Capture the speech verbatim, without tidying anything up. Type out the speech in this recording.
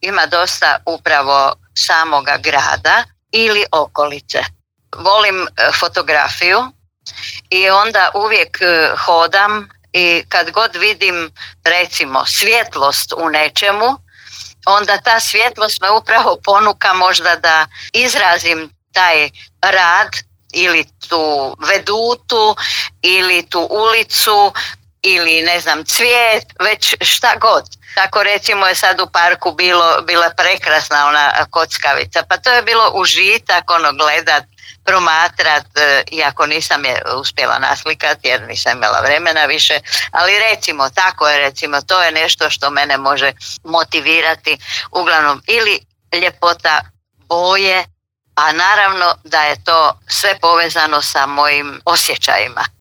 ima dosta upravo samoga grada ili okolice. Volim fotografiju i onda uvijek hodam i kad god vidim recimo svjetlost u nečemu, onda ta svjetlost me upravo ponuka možda da izrazim taj rad ili tu vedutu ili tu ulicu ili ne znam cvijet, već šta god. Tako recimo je sad u parku bilo, bila prekrasna ona kockavica, pa to je bilo užitak ono gledat, promatrat, iako nisam je uspjela naslikati jer nisam imala vremena više, ali recimo tako je, recimo to je nešto što mene može motivirati, uglavnom ili ljepota boje, a naravno da je to sve povezano sa mojim osjećajima.